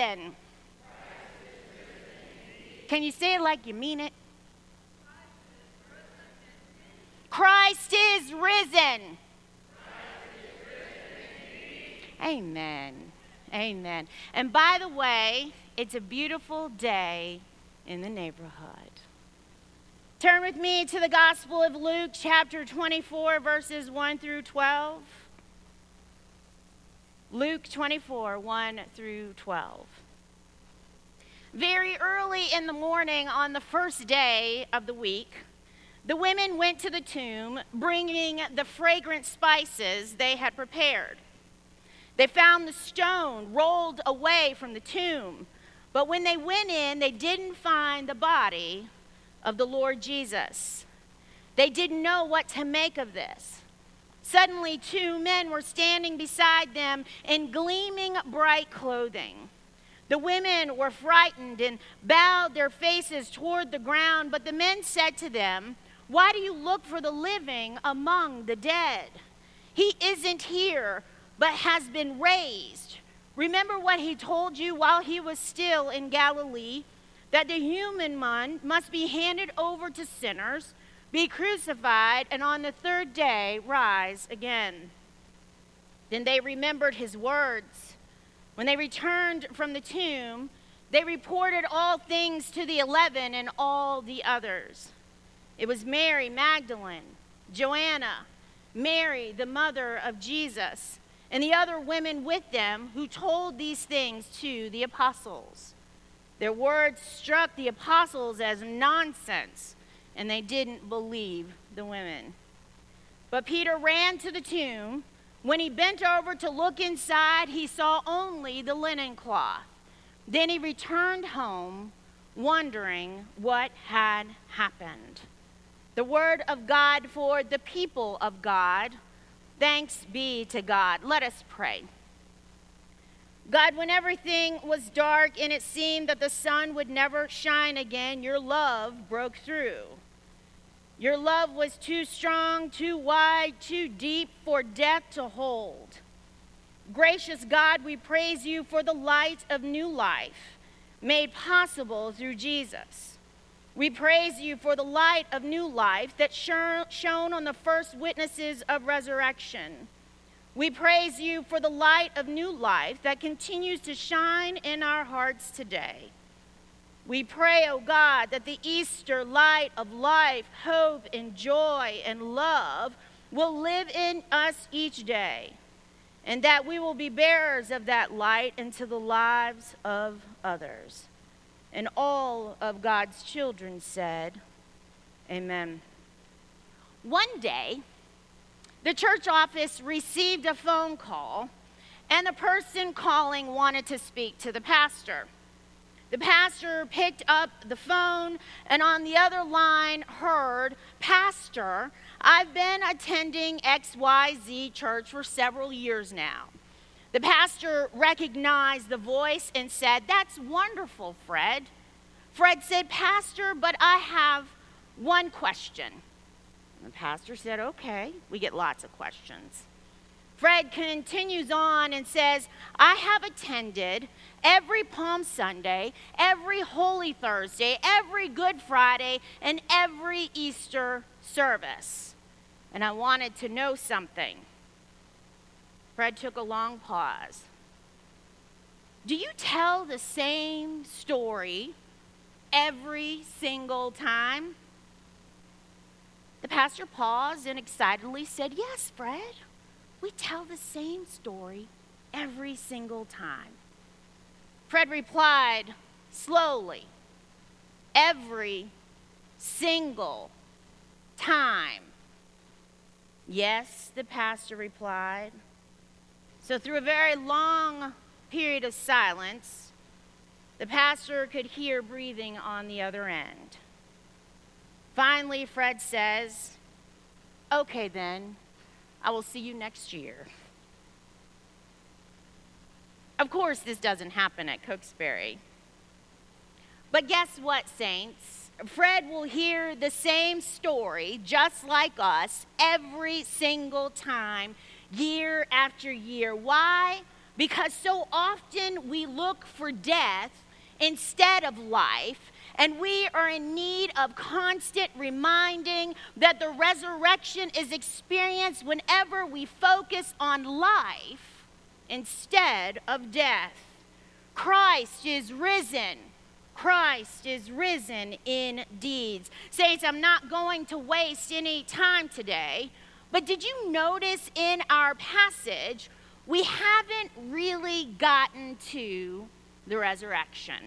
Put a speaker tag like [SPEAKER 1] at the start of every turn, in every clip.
[SPEAKER 1] risen. Can you say it like you mean it? Christ is risen. Amen. Amen. And by the way, it's a beautiful day in the neighborhood. Turn with me to the Gospel of Luke, chapter 24, verses 1 through 12. Luke 24, 1 through 12. Very early in the morning on the first day of the week, the women went to the tomb, bringing the fragrant spices they had prepared. They found the stone rolled away from the tomb, but when they went in, they didn't find the body of the Lord Jesus. They didn't know what to make of this. Suddenly, two men were standing beside them in gleaming bright clothing. The women were frightened and bowed their faces toward the ground, but the men said to them, "Why do you look for the living among the dead? He isn't here, but has been raised. Remember what he told you while he was still in Galilee, that the human one must be handed over to sinners, be crucified, and on the third day rise again." Then they remembered his words. When they returned from the tomb, they reported all things to the 11 and all the others. It was Mary Magdalene, Joanna, Mary, the mother of Jesus, and the other women with them who told these things to the apostles. Their words struck the apostles as nonsense, and they didn't believe the women. But Peter ran to the tomb. When he bent over to look inside, he saw only the linen cloth. Then he returned home, wondering what had happened. The word of God for the people of God. Thanks be to God. Let us pray. God, when everything was dark and it seemed that the sun would never shine again, your love broke through. Your love was too strong, too wide, too deep for death to hold. Gracious God, we praise you for the light of new life made possible through Jesus. We praise you for the light of new life that shone on the first witnesses of resurrection. We praise you for the light of new life that continues to shine in our hearts today. We pray, oh God, that the Easter light of life, hope, and joy and love will live in us each day, and that we will be bearers of that light into the lives of others. And all of God's children said, Amen. One day, the church office received a phone call, and the person calling wanted to speak to the pastor. The pastor picked up the phone and on the other line heard, "Pastor, I've been attending XYZ church for several years now." The pastor recognized the voice and said, "That's wonderful, Fred." Fred said, "Pastor, but I have one question." And the pastor said, "Okay, we get lots of questions." Fred continues on and says, "I have attended every Palm Sunday, every Holy Thursday, every Good Friday, and every Easter service. And I wanted to know something." Fred took a long pause. "Do you tell the same story every single time?" The pastor paused and excitedly said, "Yes, Fred. We tell the same story every single time." Fred replied slowly, "Every single time." "Yes," the pastor replied. So through a very long period of silence, the pastor could hear breathing on the other end. Finally, Fred says, "Okay then, I will see you next year." Of course, this doesn't happen at Cokesbury. But guess what, saints? Fred will hear the same story, just like us, every single time, year after year. Why? because so often we look for death instead of life, and we are in need of constant reminding that the resurrection is experienced whenever we focus on life instead of death. Christ is risen. Christ is risen indeed. Saints, I'm not going to waste any time today, but did you notice in our passage, we haven't really gotten to the resurrection?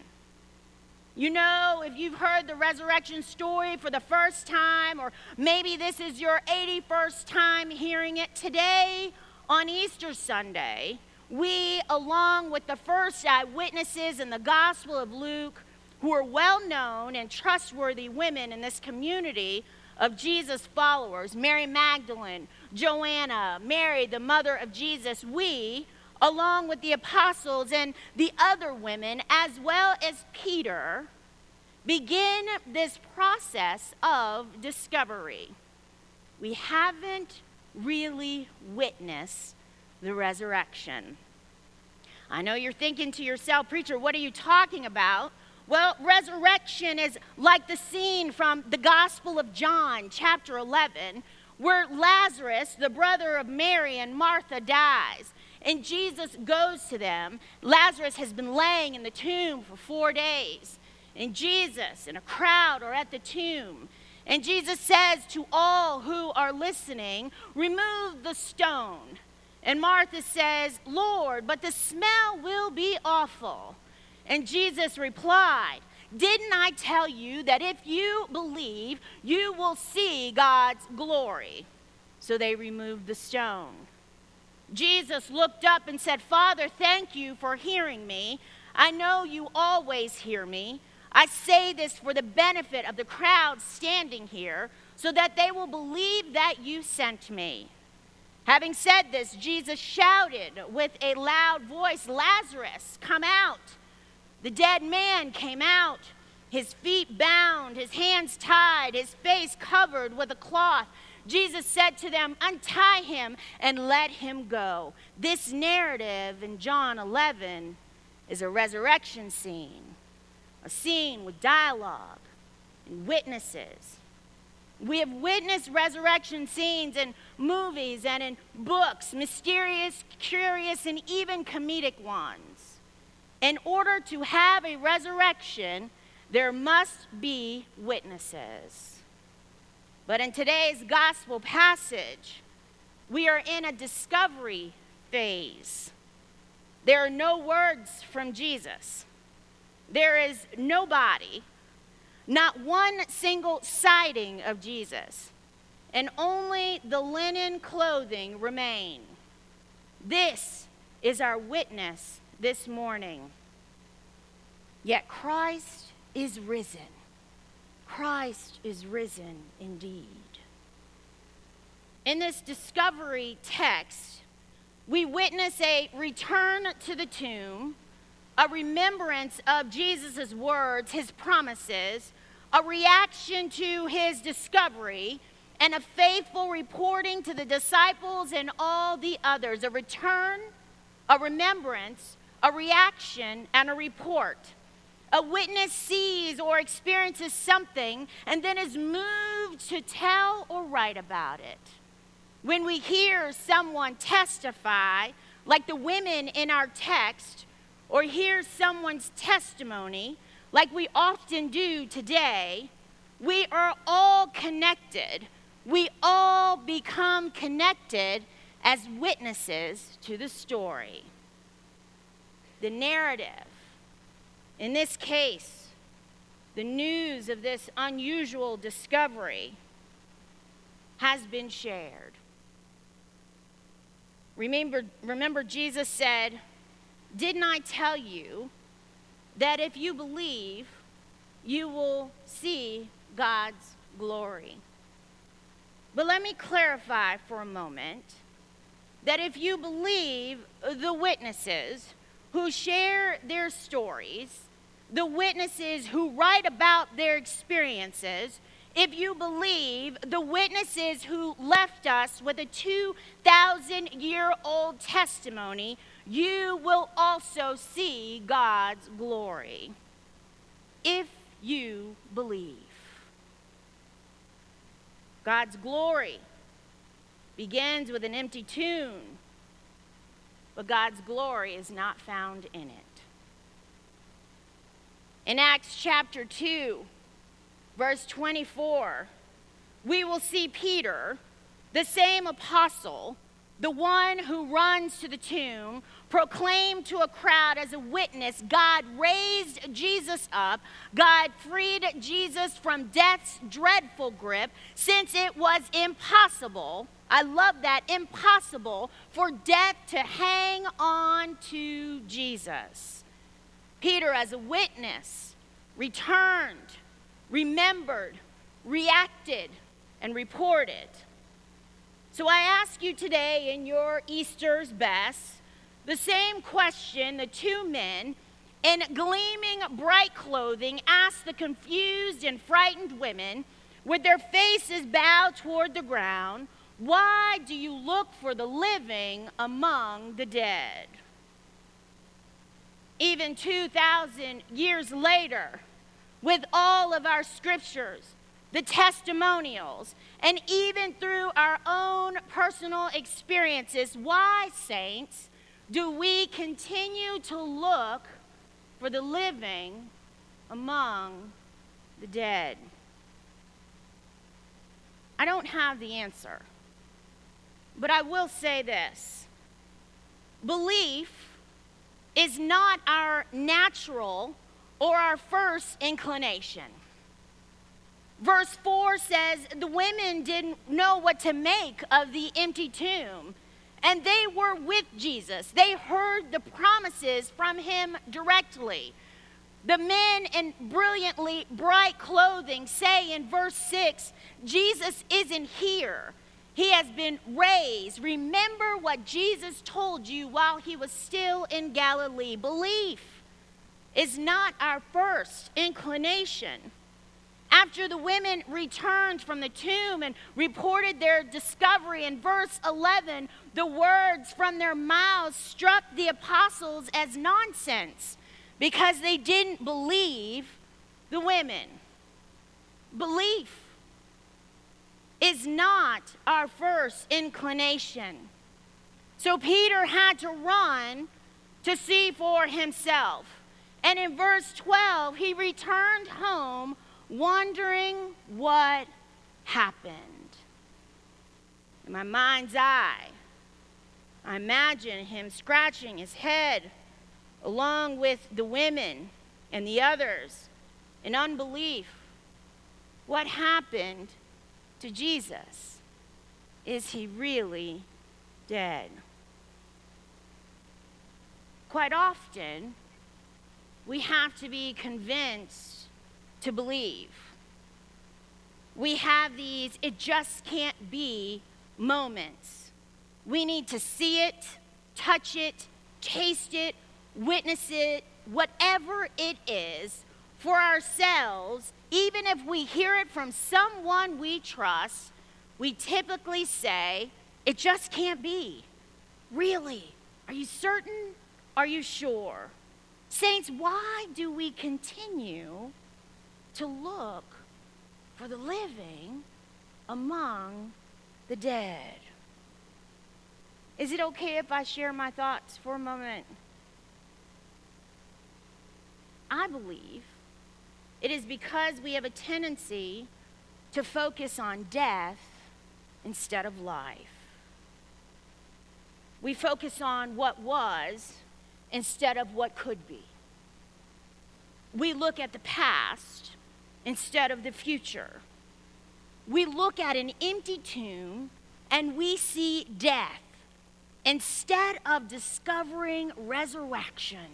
[SPEAKER 1] You know, if you've heard the resurrection story for the first time, or maybe this is your 81st time hearing it today on Easter Sunday, we, along with the first eyewitnesses in the Gospel of Luke, who are well-known and trustworthy women in this community of Jesus followers, Mary Magdalene, Joanna, Mary, the mother of Jesus, we, along with the apostles and the other women, as well as Peter, begin this process of discovery. We haven't really witnessed the resurrection. I know you're thinking to yourself, preacher, what are you talking about? Well, resurrection is like the scene from the Gospel of John, chapter 11, where Lazarus, the brother of Mary and Martha, dies. And Jesus goes to them. Lazarus has been laying in the tomb for 4 days. And Jesus and a crowd are at the tomb. And Jesus says to all who are listening, remove the stone. And Martha says, Lord, but the smell will be awful. And Jesus replied, didn't I tell you that if you believe, you will see God's glory? So they removed the stone. Jesus looked up and said, Father, thank you for hearing me. I know you always hear me. I say this for the benefit of the crowd standing here, so that they will believe that you sent me. Having said this, Jesus shouted with a loud voice, Lazarus, come out. The dead man came out, his feet bound, his hands tied, his face covered with a cloth. Jesus said to them, untie him and let him go. This narrative in John 11 is a resurrection scene, a scene with dialogue and witnesses. We have witnessed resurrection scenes in movies and in books, mysterious, curious, and even comedic ones. In order to have a resurrection, there must be witnesses. But in today's gospel passage, we are in a discovery phase. There are no words from Jesus. There is nobody, not one single sighting of Jesus, and only the linen clothing remain. This is our witness this morning. Yet Christ is risen. Christ is risen indeed. In this discovery text, we witness a return to the tomb, a remembrance of Jesus' words, his promises, a reaction to his discovery, and a faithful reporting to the disciples and all the others. A return, a remembrance, a reaction, and a report. A witness sees or experiences something and then is moved to tell or write about it. When we hear someone testify, like the women in our text, or hear someone's testimony, like we often do today, we are all connected. We all become connected as witnesses to the story. The narrative, in this case, the news of this unusual discovery has been shared. Remember Jesus said, didn't I tell you that if you believe, you will see God's glory? But let me clarify for a moment that if you believe the witnesses who share their stories, the witnesses who write about their experiences, if you believe the witnesses who left us with a 2,000-year-old testimony, you will also see God's glory if you believe. God's glory begins with an empty tomb, but God's glory is not found in it. In Acts chapter 2, verse 24, we will see Peter, the same apostle, the one who runs to the tomb, proclaim to a crowd as a witness, God raised Jesus up. God freed Jesus from death's dreadful grip, since it was impossible, I love that, impossible for death to hang on to Jesus. Peter, as a witness, returned, remembered, reacted, and reported. So I ask you today in your Easter's best, the same question the two men in gleaming bright clothing asked the confused and frightened women with their faces bowed toward the ground. Why do you look for the living among the dead? Even 2,000 years later, with all of our scriptures, the testimonials, and even through our own personal experiences, why, saints, do we continue to look for the living among the dead? I don't have the answer, but I will say this. Belief is not our natural or our first inclination. Verse 4 says the women didn't know what to make of the empty tomb, and they were with Jesus. They heard the promises from him directly. The men in brilliantly bright clothing say in verse 6, Jesus isn't here. He has been raised. Remember what Jesus told you while he was still in Galilee. Belief is not our first inclination. After the women returned from the tomb and reported their discovery in verse 11, the words from their mouths struck the apostles as nonsense because they didn't believe the women. Belief is not our first inclination. So Peter had to run to see for himself. And in verse 12, he returned home wondering what happened. In my mind's eye, I imagine him scratching his head along with the women and the others in unbelief. What happened to Jesus? Is he really dead? Quite often, we have to be convinced to believe. We have these it just can't be moments. We need to see it, touch it, taste it, witness it, whatever it is, for ourselves. Even if we hear it from someone we trust, we typically say, it just can't be. Really? Are you certain? Are you sure? Saints, why do we continue to look for the living among the dead? Is it okay if I share my thoughts for a moment? I believe it is because we have a tendency to focus on death instead of life. We focus on what was instead of what could be. We look at the past instead of the future. We look at an empty tomb and we see death instead of discovering resurrection.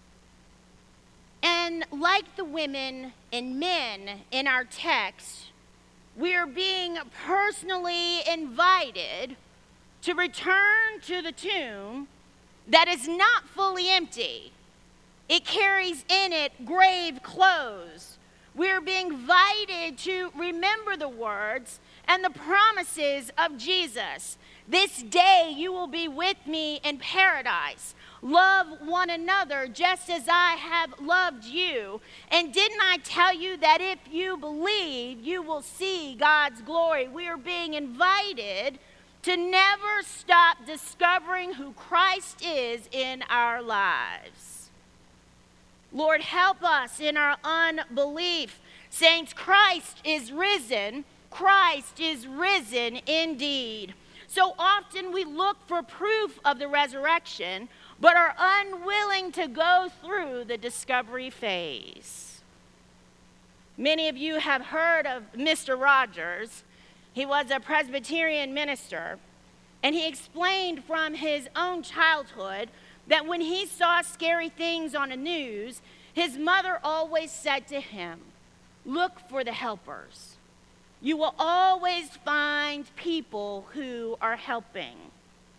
[SPEAKER 1] And like the women and men in our text, we are being personally invited to return to the tomb that is not fully empty. It carries in it grave clothes, We're being invited to remember the words and the promises of Jesus. This day you will be with me in paradise. Love one another just as I have loved you. And didn't I tell you that if you believe, you will see God's glory? We are being invited to never stop discovering who Christ is in our lives. Lord, help us in our unbelief. Saints, Christ is risen. Christ is risen indeed. So often we look for proof of the resurrection, but are unwilling to go through the discovery phase. Many of you have heard of Mr. Rogers. He was a Presbyterian minister, and he explained from his own childhood that when he saw scary things on the news, his mother always said to him, "Look for the helpers. You will always find people who are helping."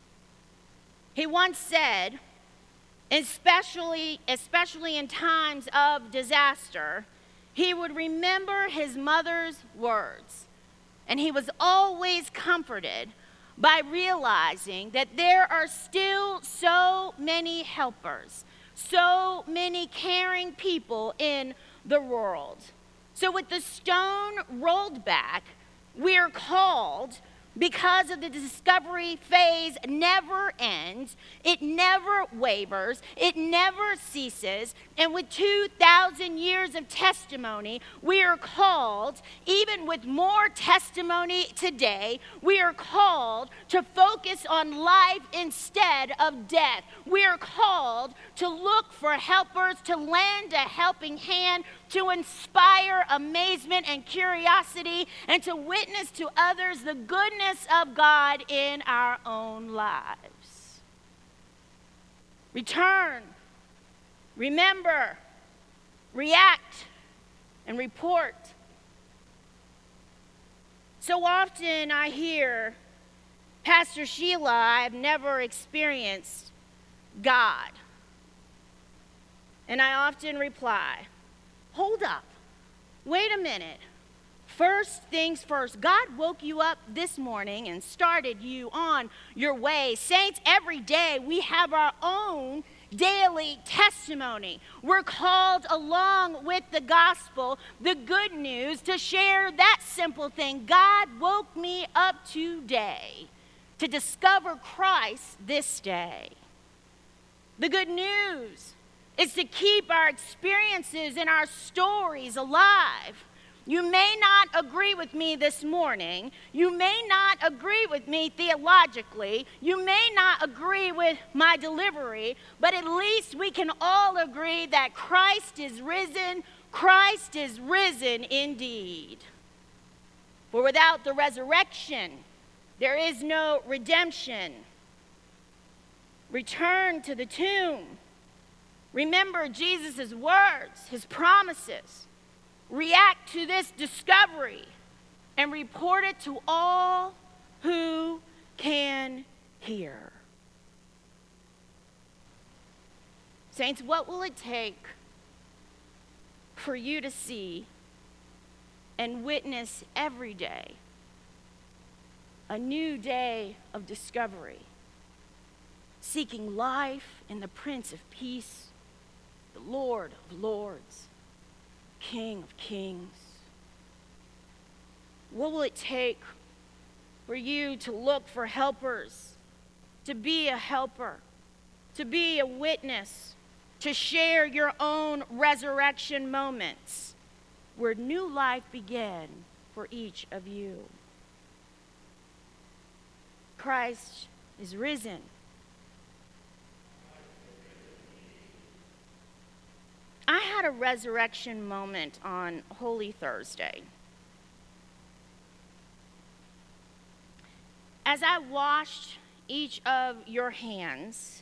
[SPEAKER 1] He once said, especially in times of disaster, he would remember his mother's words, and he was always comforted by realizing that there are still so many helpers, so many caring people in the world. So with the stone rolled back, we are called, because of the discovery phase never ends, it never wavers, it never ceases, and with 2,000 years of testimony, we are called, even with more testimony today, we are called to focus on life instead of death. We are called to look for helpers, to lend a helping hand, to inspire amazement and curiosity, and to witness to others the goodness of God in our own lives. Return, remember, react, and report. So often I hear, "Pastor Sheila, I've never experienced God." And I often reply, "Hold up, wait a minute. First things first, God woke you up this morning and started you on your way." Saints, every day we have our own daily testimony. We're called along with the gospel, the good news, to share that simple thing. God woke me up today to discover Christ this day. The good news is to keep our experiences and our stories alive. You may not agree with me this morning. You may not agree with me theologically. You may not agree with my delivery, but at least we can all agree that Christ is risen. Christ is risen indeed. For without the resurrection, there is no redemption. Return to the tomb. Remember Jesus' words, his promises. React to this discovery and report it to all who can hear. Saints, what will it take for you to see and witness every day a new day of discovery, seeking life in the Prince of Peace, the Lord of Lords, King of Kings? What will it take for you to look for helpers, to be a helper, to be a witness, to share your own resurrection moments where new life began for each of you? Christ is risen. I had a resurrection moment on Holy Thursday. As I washed each of your hands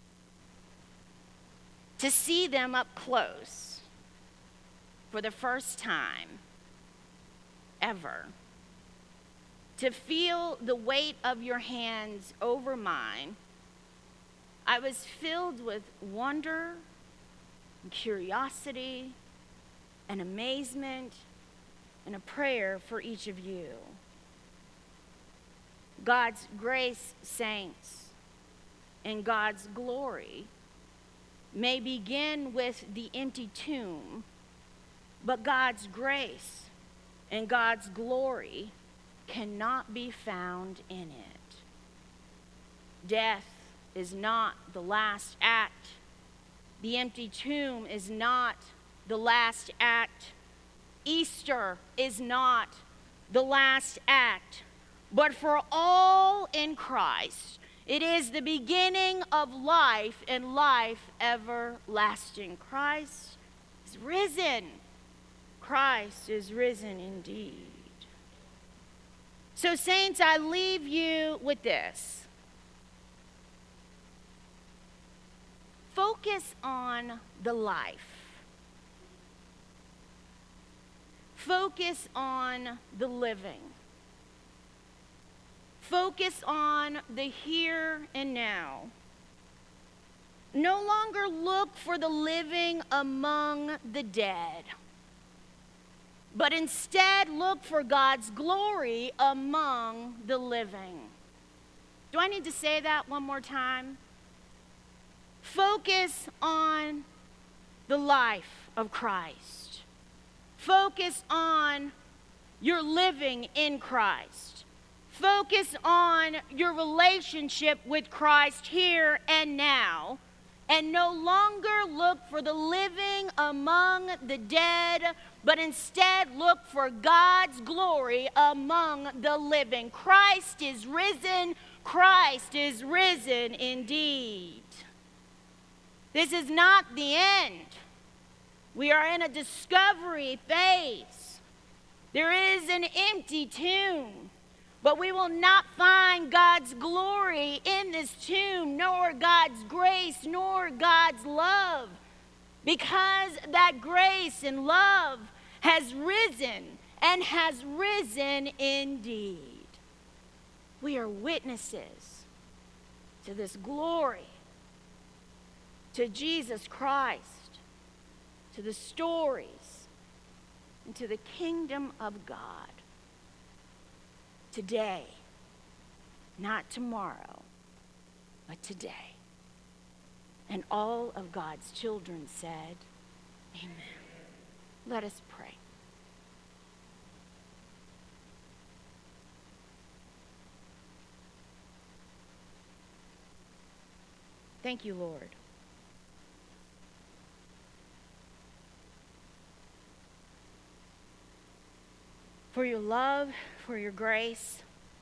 [SPEAKER 1] to see them up close for the first time ever, to feel the weight of your hands over mine, I was filled with wonder, and curiosity, an amazement and a prayer for each of you. God's grace, saints, and God's glory may begin with the empty tomb, but God's grace and God's glory cannot be found in it. Death is not the last act. The empty tomb is not the last act. Easter is not the last act. But for all in Christ, it is the beginning of life and life everlasting. Christ is risen. Christ is risen indeed. So, saints, I leave you with this. Focus on the life. Focus on the living. Focus on the here and now. No longer look for the living among the dead, but instead look for God's glory among the living. Do I need to say that one more time? Focus on the life of Christ. Focus on your living in Christ. Focus on your relationship with Christ here and now, and no longer look for the living among the dead, but instead look for God's glory among the living. Christ is risen. Christ is risen indeed. This is not the end. We are in a discovery phase. There is an empty tomb, but we will not find God's glory in this tomb, nor God's grace, nor God's love, because that grace and love has risen and has risen indeed. We are witnesses to this glory, to Jesus Christ, to the stories, and to the kingdom of God. Today, not tomorrow, but today. And all of God's children said, amen. Let us pray. Thank you, Lord. For your love, for your grace,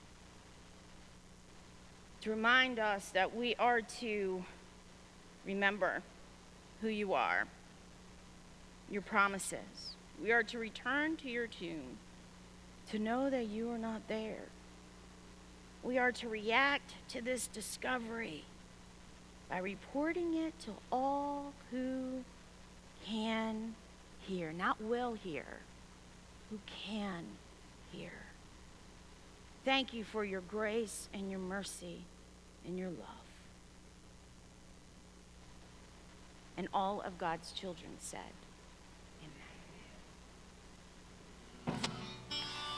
[SPEAKER 1] to remind us that we are to remember who you are, your promises. We are to return to your tomb, to know that you are not there. We are to react to this discovery by reporting it to all who can hear, not will hear, who can hear. Thank you for your grace and your mercy and your love. And all of God's children said,